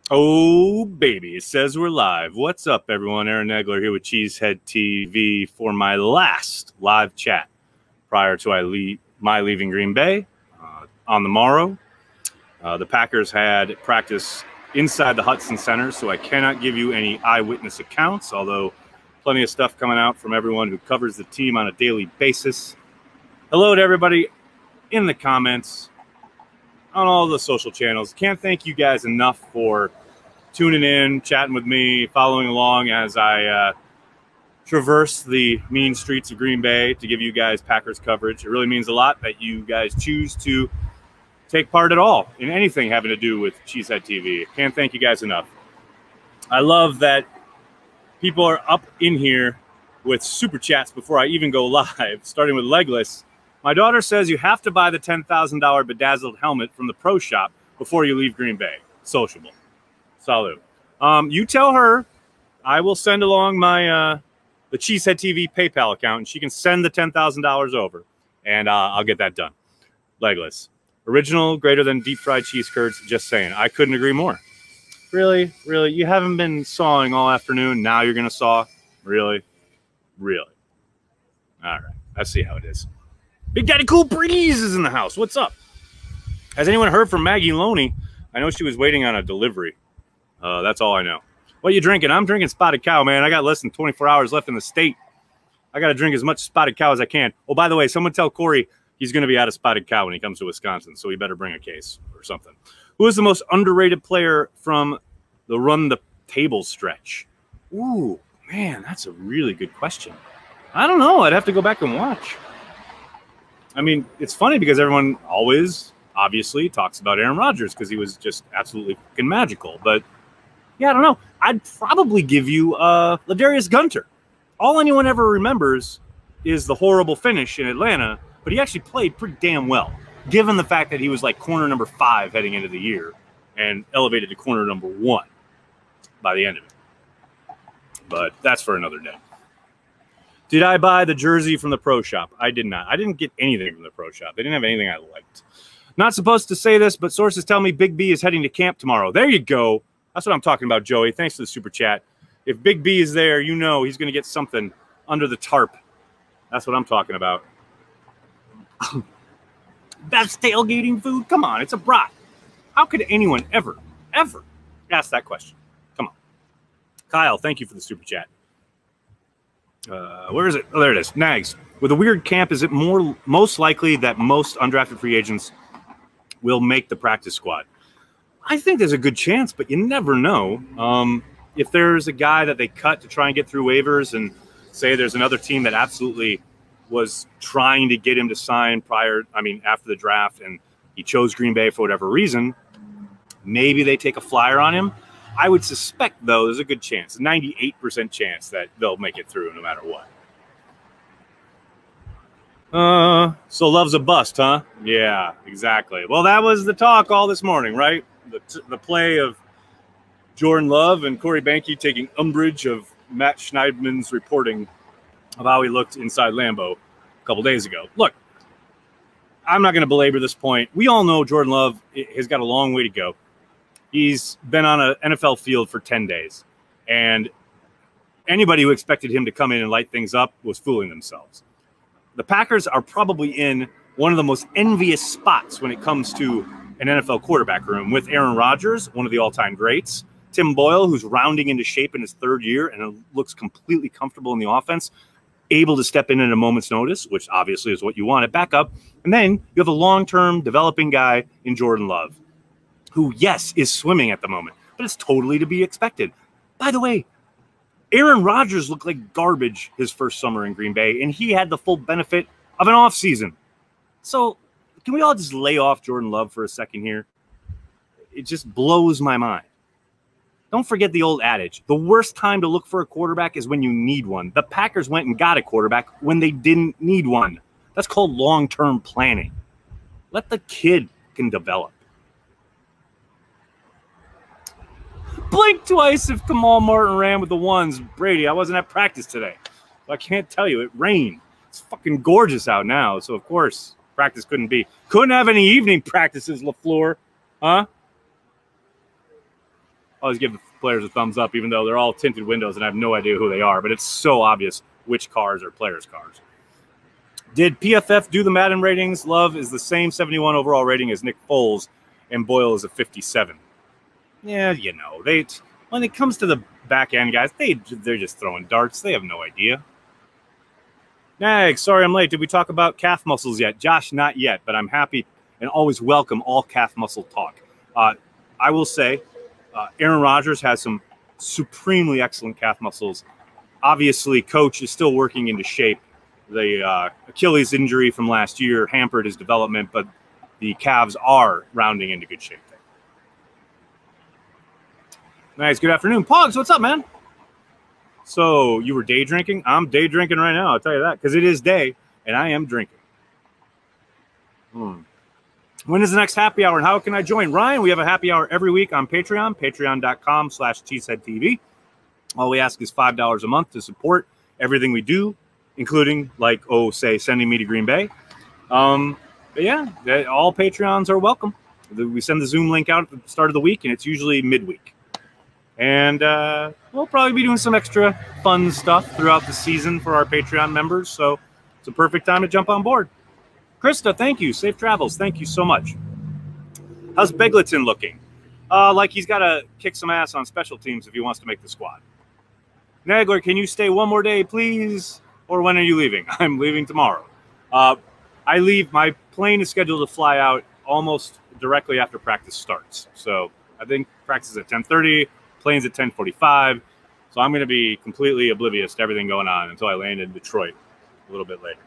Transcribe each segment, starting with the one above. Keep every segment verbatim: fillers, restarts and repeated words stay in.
Oh, baby, it says we're live. What's up, everyone? Aaron Negler here with Cheesehead T V for my last live chat prior to I leave, my leaving Green Bay uh, on the morrow. Uh, the Packers had practice inside the Hudson Center, so I cannot give you any eyewitness accounts, although plenty of stuff coming out from everyone who covers the team on a daily basis. Hello to everybody in the comments on all the social channels. Can't thank you guys enough for tuning in, chatting with me, following along as I uh, traverse the mean streets of Green Bay to give you guys Packers coverage. It really means a lot that you guys choose to take part at all in anything having to do with Cheesehead T V. Can't thank you guys enough. I love that people are up in here with super chats before I even go live, starting with Legless. My daughter says you have to buy the ten thousand dollar bedazzled helmet from the pro shop before you leave Green Bay. Sociable. Salute. Um, you tell her I will send along my uh, the Cheesehead T V PayPal account, and she can send the ten thousand dollars over, and uh, I'll get that done. Legless. Original, greater than deep-fried cheese curds. Just saying. I couldn't agree more. Really? Really? You haven't been sawing all afternoon. Now you're going to saw? Really? Really? All right. I see how it is. Big Daddy Cool Breeze is in the house. What's up? Has anyone heard from Maggie Loney? I know she was waiting on a delivery. Uh, that's all I know. What are you drinking? I'm drinking Spotted Cow, man. I got less than twenty-four hours left in the state. I got to drink as much Spotted Cow as I can. Oh, by the way, someone tell Corey he's going to be out of Spotted Cow when he comes to Wisconsin, so he better bring a case or something. Who is the most underrated player from the Run the Table stretch? Ooh, man, that's a really good question. I don't know. I'd have to go back and watch. I mean, it's funny because everyone always, obviously, talks about Aaron Rodgers because he was just absolutely fucking magical. But, yeah, I don't know. I'd probably give you uh, Ladarius Gunter. All anyone ever remembers is the horrible finish in Atlanta, but he actually played pretty damn well, given the fact that he was like corner number five heading into the year and elevated to corner number one by the end of it. But that's for another day. Did I buy the jersey from the pro shop? I did not. I didn't get anything from the pro shop. They didn't have anything I liked. Not supposed to say this, but sources tell me Big B is heading to camp tomorrow. There you go. That's what I'm talking about, Joey. Thanks for the super chat. If Big B is there, you know he's going to get something under the tarp. That's what I'm talking about. That's tailgating food? Come on, it's a brat. How could anyone ever, ever ask that question? Come on. Kyle, thank you for the super chat. Uh, where is it? Oh, there it is. Nags. With a weird camp, is it more most likely that most undrafted free agents will make the practice squad? I think there's a good chance, but you never know. Um, if there's a guy that they cut to try and get through waivers and say there's another team that absolutely was trying to get him to sign prior, I mean, after the draft, and he chose Green Bay for whatever reason, maybe they take a flyer on him. I would suspect, though, there's a good chance, a ninety-eight percent chance that they'll make it through no matter what. Uh, so Love's a bust, huh? Yeah, exactly. Well, that was the talk all this morning, right? The, the play of Jordan Love and Corey Banke taking umbrage of Matt Schneidman's reporting of how he looked inside Lambeau a couple days ago. Look, I'm not going to belabor this point. We all know Jordan Love has got a long way to go. He's been on an N F L field for ten days, and anybody who expected him to come in and light things up was fooling themselves. The Packers are probably in one of the most envious spots when it comes to an N F L quarterback room with Aaron Rodgers, one of the all-time greats, Tim Boyle, who's rounding into shape in his third year and looks completely comfortable in the offense, able to step in at a moment's notice, which obviously is what you want at backup. And then you have a long-term developing guy in Jordan Love, who, yes, is swimming at the moment, but it's totally to be expected. By the way, Aaron Rodgers looked like garbage his first summer in Green Bay, and he had the full benefit of an offseason. So can we all just lay off Jordan Love for a second here? It just blows my mind. Don't forget the old adage. The worst time to look for a quarterback is when you need one. The Packers went and got a quarterback when they didn't need one. That's called long-term planning. Let the kid can develop. Blink twice if Kamal Martin ran with the ones. Brady, I wasn't at practice today. I can't tell you. It rained. It's fucking gorgeous out now. So, of course, practice couldn't be. Couldn't have any evening practices, LaFleur. Huh? always give the players a thumbs up, even though they're all tinted windows and I have no idea who they are. But it's so obvious which cars are players' cars. Did P F F do the Madden ratings? Love is the same seventy-one overall rating as Nick Foles, and Boyle is a fifty-seven. Yeah, you know, they when it comes to the back end guys, they they're just throwing darts. They have no idea. Nag, sorry I'm late. Did we talk about calf muscles yet? Josh, not yet, but I'm happy and always welcome all calf muscle talk. Uh, I will say, uh, Aaron Rodgers has some supremely excellent calf muscles. Obviously, coach is still working into shape. The uh, Achilles injury from last year hampered his development, but the calves are rounding into good shape. Nice. Good afternoon. Pogs, what's up, man? So you were day drinking? I'm day drinking right now. I'll tell you that because it is day and I am drinking. Hmm. When is the next happy hour and how can I join? Ryan, we have a happy hour every week on Patreon, patreon.com slash cheeseheadtv. All we ask is five dollars a month to support everything we do, including, like, oh, say, sending me to Green Bay. Um, but yeah, all Patreons are welcome. We send the Zoom link out at the start of the week, and it's usually midweek. And uh, we'll probably be doing some extra fun stuff throughout the season for our Patreon members. So it's a perfect time to jump on board. Krista, thank you. Safe travels. Thank you so much. How's Begleton looking? Uh, like he's got to kick some ass on special teams if he wants to make the squad. Nagler, can you stay one more day, please? Or when are you leaving? I'm leaving tomorrow. Uh, I leave. My plane is scheduled to fly out almost directly after practice starts. So I think practice is at ten thirty. Plane's at ten forty-five, so I'm going to be completely oblivious to everything going on until I land in Detroit a little bit later.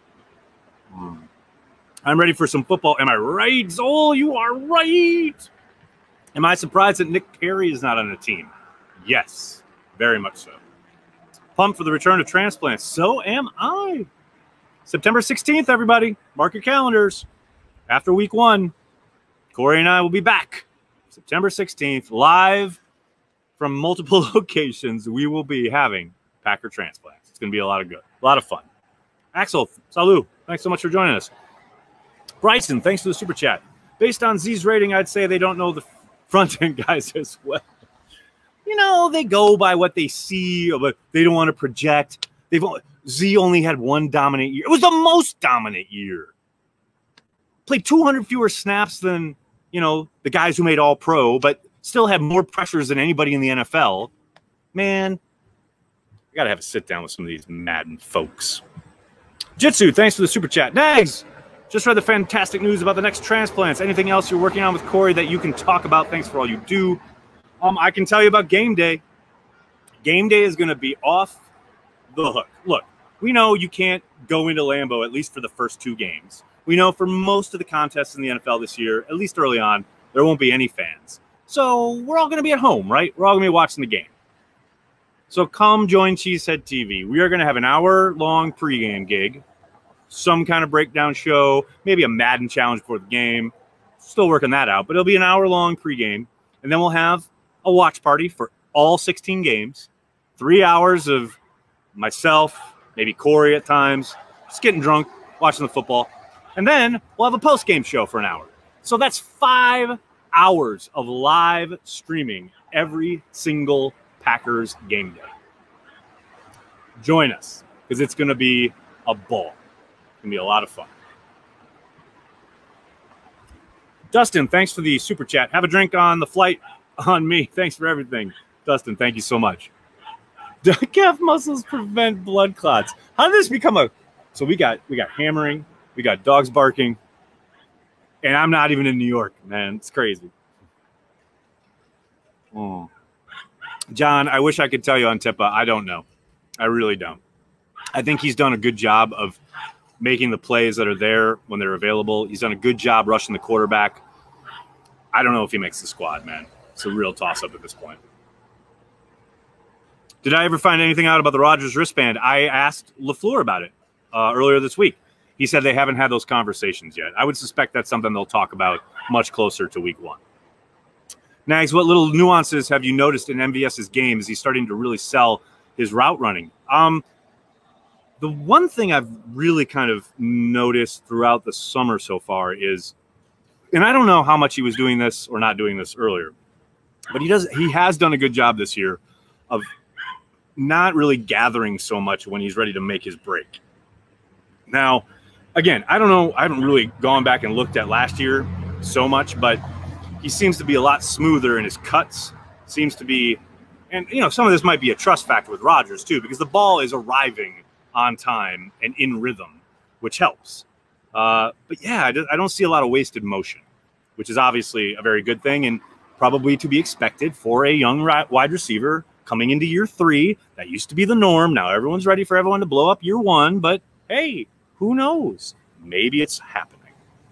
Mm. I'm ready for some football. Am I right, Zol? You are right. Am I surprised that Nick Perry is not on the team? Yes, very much so. Pumped for the return of transplants. So am I. September sixteenth, everybody. Mark your calendars. After week one, Corey and I will be back. September sixteenth, live from multiple locations. We will be having Packer transplants. It's going to be a lot of good, a lot of fun. Axel, salut. Thanks so much for joining us. Bryson, thanks for the super chat. Based on Z's rating, I'd say they don't know the front end guys as well. You know, they go by what they see, but they don't want to project. They've only, Z only had one dominant year. It was the most dominant year. Played two hundred fewer snaps than, you know, the guys who made all pro, but still had more pressures than anybody in the N F L. Man, I got to have a sit down with some of these Madden folks. Jitsu, thanks for the super chat. Nags, just read the fantastic news about the next transplants. Anything else you're working on with Corey that you can talk about? Thanks for all you do. Um, I can tell you about game day. Game day is going to be off the hook. Look, we know you can't go into Lambeau, at least for the first two games. We know for most of the contests in the N F L this year, at least early on, there won't be any fans. So we're all going to be at home, right? We're all going to be watching the game. So come join Cheesehead T V. We are going to have an hour-long pregame gig, some kind of breakdown show, maybe a Madden challenge before the game. Still working that out, but it'll be an hour-long pregame. And then we'll have a watch party for all sixteen games, three hours of myself, maybe Corey at times, just getting drunk, watching the football. And then we'll have a post-game show for an hour. So that's five hours of live streaming every single Packers game day. Join us, because it's going to be a ball. It's going to be a lot of fun. Dustin, thanks for the super chat. Have a drink on the flight on me. Thanks for everything. Dustin, thank you so much. Calf muscles prevent blood clots. How did this become a... So we got we got hammering. We got dogs barking. And I'm not even in New York, man. It's crazy. Oh. John, I wish I could tell you on Tippa. I don't know. I really don't. I think he's done a good job of making the plays that are there when they're available. He's done a good job rushing the quarterback. I don't know if he makes the squad, man. It's a real toss-up at this point. Did I ever find anything out about the Rodgers wristband? I asked LaFleur about it uh, earlier this week. He said they haven't had those conversations yet. I would suspect that's something they'll talk about much closer to week one. Nags, what little nuances have you noticed in M V S's game? Is he starting to really sell his route running? Um, the one thing I've really kind of noticed throughout the summer so far is, and I don't know how much he was doing this or not doing this earlier, But he does. He has done a good job this year of not really gathering so much when he's ready to make his break. Now, again, I don't know. I haven't really gone back and looked at last year so much, but he seems to be a lot smoother in his cuts. Seems to be, and you know, some of this might be a trust factor with Rodgers too, because the ball is arriving on time and in rhythm, which helps. Uh, but yeah, I, I don't see a lot of wasted motion, which is obviously a very good thing and probably to be expected for a young wide receiver coming into year three. That used to be the norm. Now everyone's ready for everyone to blow up year one, but hey, who knows? Maybe it's happening.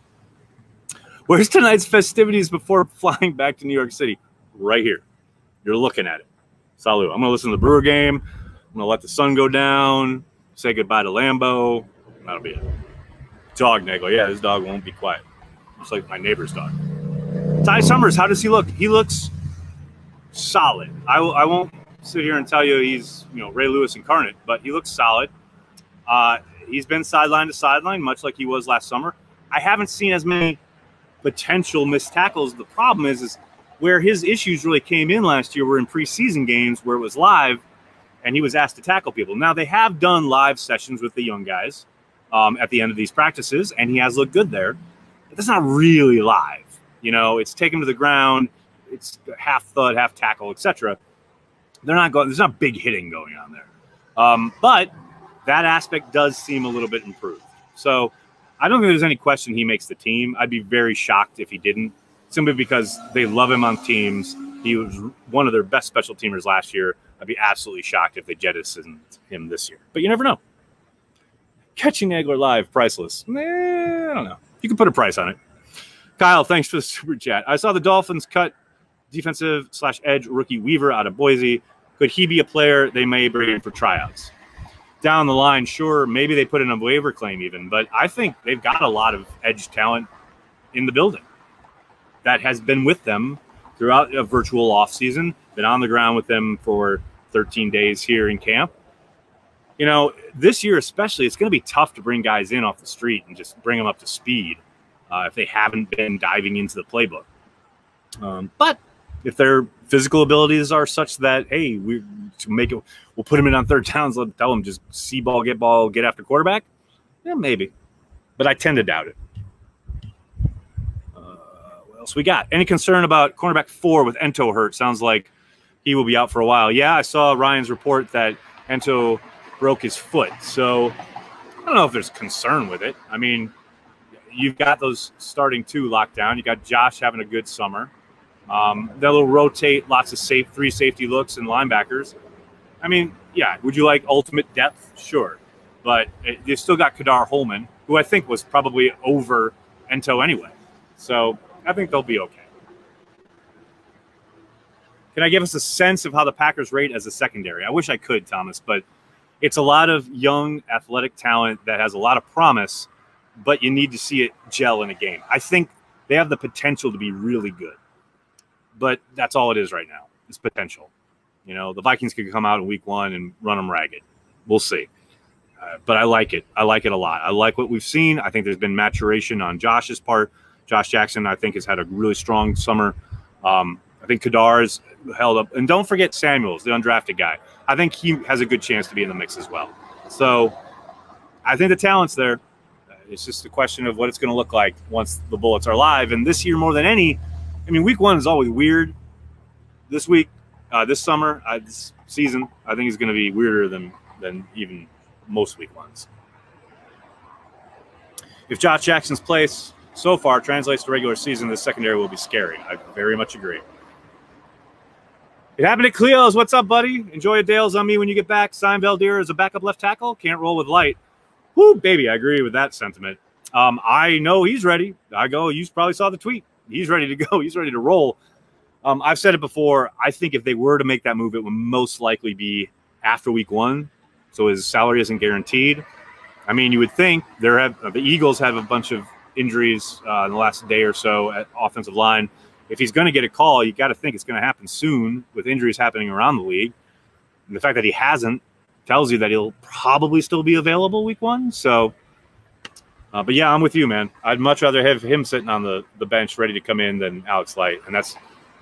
Where's tonight's festivities before flying back to New York City? Right here. You're looking at it. Salut. I'm going to listen to the Brewer game. I'm going to let the sun go down, say goodbye to Lambeau. That'll be it. Dog Nagler. Yeah, this dog won't be quiet. Just like my neighbor's dog. Ty Summers, how does he look? He looks solid. I, w- I won't sit here and tell you he's, you know, Ray Lewis incarnate, but he looks solid. Uh, he's been sideline to sideline, much like he was last summer. I haven't seen as many potential missed tackles. The problem is, is where his issues really came in last year were in preseason games where it was live and he was asked to tackle people. Now, they have done live sessions with the young guys um, at the end of these practices, and he has looked good there. But that's not really live. You know, it's take him to the ground. It's half thud, half tackle, et cetera. They're not going. There's not big hitting going on there. Um, but that aspect does seem a little bit improved. So I don't think there's any question he makes the team. I'd be very shocked if he didn't, simply because they love him on teams. He was one of their best special teamers last year. I'd be absolutely shocked if they jettisoned him this year. But you never know. Catching Nagler live, priceless. Eh, I don't know. You can put a price on it. Kyle, thanks for the super chat. I saw the Dolphins cut defensive slash edge rookie Weaver out of Boise. Could he be a player they may bring in for tryouts? Down the line, sure, maybe they put in a waiver claim even, but I think they've got a lot of edge talent in the building that has been with them throughout a virtual offseason, been on the ground with them for thirteen days here in camp. You know, this year especially, it's going to be tough to bring guys in off the street and just bring them up to speed uh, if they haven't been diving into the playbook. Um, but if their physical abilities are such that, hey, we to make it, we'll put them in on third downs, let tell them just see ball, get ball, get after quarterback. Yeah, maybe, but I tend to doubt it. Uh, what else we got? Any concern about cornerback four with Ento hurt? Sounds like he will be out for a while. Yeah, I saw Ryan's report that Ento broke his foot, so I don't know if there's concern with it. I mean, you've got those starting two locked down. You got Josh having a good summer. Um, they'll rotate lots of safe three safety looks and linebackers. I mean, yeah, would you like ultimate depth? Sure. But it, you still got Kadar Holman, who I think was probably over Ento anyway. So I think they'll be okay. Can I give us a sense of how the Packers rate as a secondary? I wish I could, Thomas, but it's a lot of young athletic talent that has a lot of promise, but you need to see it gel in a game. I think they have the potential to be really good. But that's all it is right now. It's potential. You know, the Vikings could come out in week one and run them ragged. We'll see. Uh, but I like it. I like it a lot. I like what we've seen. I think there's been maturation on Josh's part. Josh Jackson, I think, has had a really strong summer. Um, I think Kadar's held up. And don't forget Samuels, the undrafted guy. I think he has a good chance to be in the mix as well. So I think the talent's there. It's just a question of what it's going to look like once the Bullets are live. And this year, more than any, I mean, week one is always weird. This week, uh, this summer, uh, this season, I think is going to be weirder than than even most week ones. If Josh Jackson's place so far translates to regular season, the secondary will be scary. I very much agree. It happened at Cleo's. What's up, buddy? Enjoy a Dale's on me when you get back. Sign Valdir as a backup left tackle. Can't roll with light. Whoo, baby, I agree with that sentiment. Um, I know he's ready. I go, you probably saw the tweet. He's ready to go. He's ready to roll. Um, I've said it before. I think if they were to make that move, it would most likely be after week one. So his salary isn't guaranteed. I mean, you would think there have the Eagles have a bunch of injuries uh, in the last day or so at offensive line. If he's going to get a call, you got to think it's going to happen soon with injuries happening around the league. And the fact that he hasn't tells you that he'll probably still be available week one. So, uh, but yeah, I'm with you, man. I'd much rather have him sitting on the, the bench ready to come in than Alex Light. And that's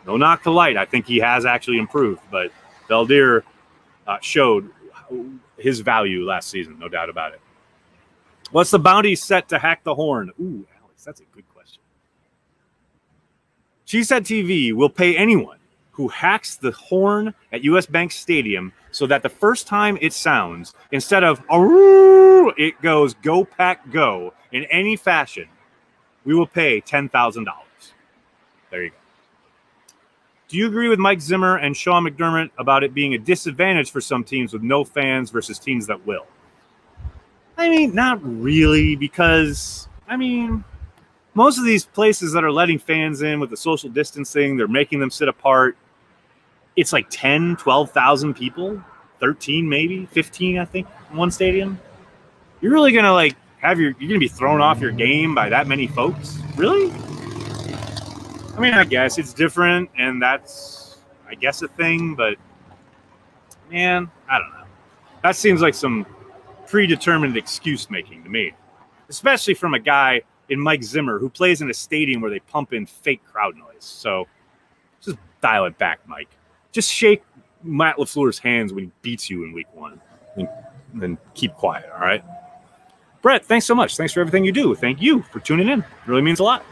No knock to Light. I think he has actually improved, but Valdir uh, showed his value last season, no doubt about it. What's the bounty set to hack the horn? Ooh, Alex, that's a good question. Cheesehead T V will pay anyone who hacks the horn at U S Bank Stadium so that the first time it sounds, instead of "aroo," it goes "Go Pack Go" in any fashion. We will pay ten thousand dollars. There you go. Do you agree with Mike Zimmer and Sean McDermott about it being a disadvantage for some teams with no fans versus teams that will? I mean, not really, because, I mean, most of these places that are letting fans in with the social distancing, they're making them sit apart. It's like ten, twelve thousand people, thirteen maybe, fifteen, I think, in one stadium. You're really going to, like, have your, you're going to be thrown off your game by that many folks? Really? I mean, I guess it's different, and that's, I guess, a thing, but, man, I don't know. That seems like some predetermined excuse making to me, especially from a guy in Mike Zimmer who plays in a stadium where they pump in fake crowd noise. So just dial it back, Mike. Just shake Matt LaFleur's hands when he beats you in week one, and then keep quiet, all right? Brett, thanks so much. Thanks for everything you do. Thank you for tuning in. It really means a lot.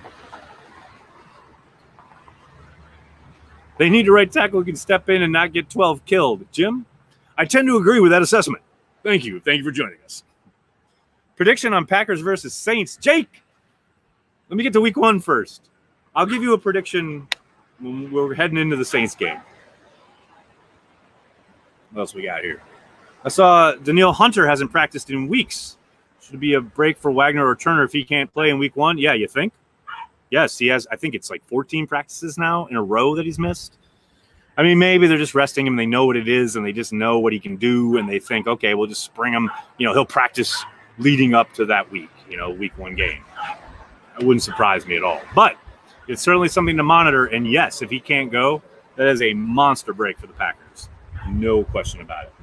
They need a right tackle who can step in and not get twelve killed. Jim, I tend to agree with that assessment. Thank you. Thank you for joining us. Prediction on Packers versus Saints. Jake, let me get to week one first. I'll give you a prediction when we're heading into the Saints game. What else we got here? I saw Danielle Hunter hasn't practiced in weeks. Should it be a break for Wagner or Turner if he can't play in week one? Yeah, you think? Yes, he has. I think it's like fourteen practices now in a row that he's missed. I mean, maybe they're just resting him. They know what it is, and they just know what he can do, and they think, okay, we'll just spring him. You know, he'll practice leading up to that week, you know, week one game. It wouldn't surprise me at all. But it's certainly something to monitor, and yes, if he can't go, that is a monster break for the Packers. No question about it.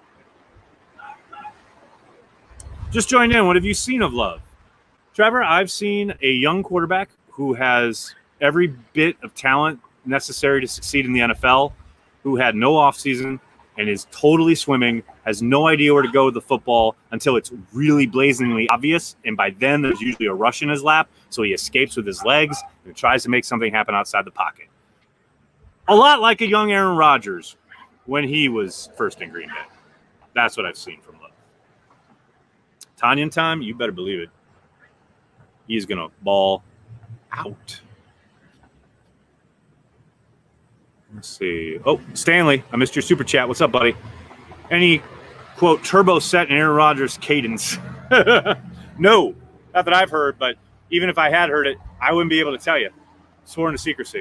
Just joined in. What have you seen of Love? Trevor, I've seen a young quarterback who has every bit of talent necessary to succeed in the N F L, who had no offseason and is totally swimming, has no idea where to go with the football until it's really blazingly obvious. And by then, there's usually a rush in his lap, so he escapes with his legs and tries to make something happen outside the pocket. A lot like a young Aaron Rodgers when he was first in Green Bay. That's what I've seen from Love. Tanyan time, you better believe it. He's going to ball out. Let's see. Oh, Stanley, I missed your super chat. What's up, buddy? Any, quote, turbo set in Aaron Rodgers cadence? No, not that I've heard, but even if I had heard it, I wouldn't be able to tell you. Sworn to secrecy.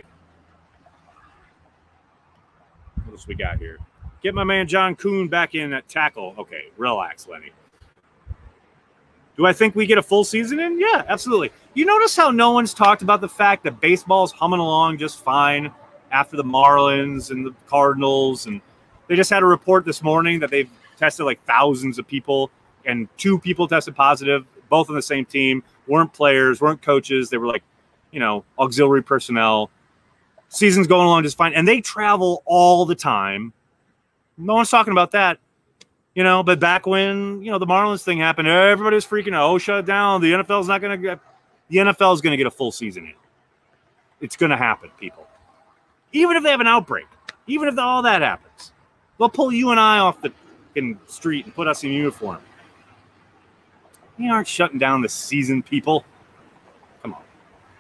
What else we got here? Get my man John Kuhn back in at tackle. Okay, relax, Lenny. Do I think we get a full season in? Yeah, absolutely. You notice how no one's talked about the fact that baseball's humming along just fine after the Marlins and the Cardinals, and they just had a report this morning that they've tested like thousands of people, and two people tested positive, both on the same team, weren't players, weren't coaches. They were like, you know, auxiliary personnel. Season's going along just fine, and they travel all the time. No one's talking about that. You know, but back when, you know, the Marlins thing happened, everybody was freaking out. Oh, shut it down. The N F L's not going to get – the N F L is going to get a full season in. It's going to happen, people. Even if they have an outbreak, even if all that happens, they'll pull you and I off the fucking street and put us in uniform. We aren't shutting down the season, people. Come on.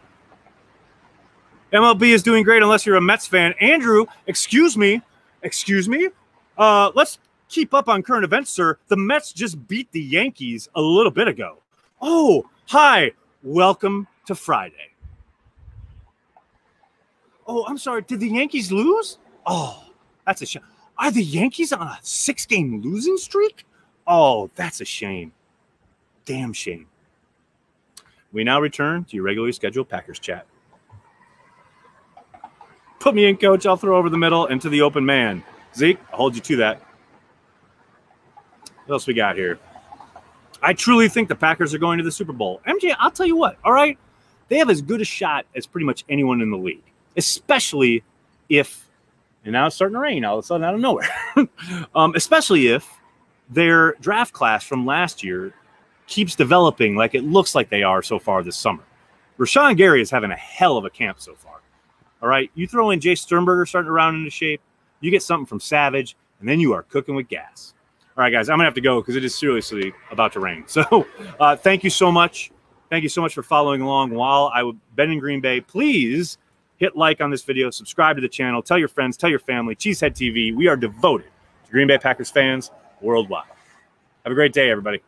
M L B is doing great unless you're a Mets fan. Andrew, excuse me. Excuse me. Uh, let's – keep up on current events, sir. The Mets just beat the Yankees a little bit ago. Oh, hi. Welcome to Friday. Oh, I'm sorry. Did the Yankees lose? Oh, that's a shame. Are the Yankees on a six-game losing streak? Oh, that's a shame. Damn shame. We now return to your regularly scheduled Packers chat. Put me in, coach. I'll throw over the middle and to the open man. Zeke, I'll hold you to that. What else we got here? I truly think the Packers are going to the Super Bowl. M J, I'll tell you what, all right? They have as good a shot as pretty much anyone in the league, especially if, and now it's starting to rain all of a sudden out of nowhere, um, especially if their draft class from last year keeps developing like it looks like they are so far this summer. Rashawn Gary is having a hell of a camp so far. All right, you throw in Jay Sternberger starting to round into shape, you get something from Savage, and then you are cooking with gas. All right, guys, I'm going to have to go because it is seriously about to rain. So uh, thank you so much. Thank you so much for following along while I've been in Green Bay. Please hit like on this video, subscribe to the channel, tell your friends, tell your family. Cheesehead T V, we are devoted to Green Bay Packers fans worldwide. Have a great day, everybody.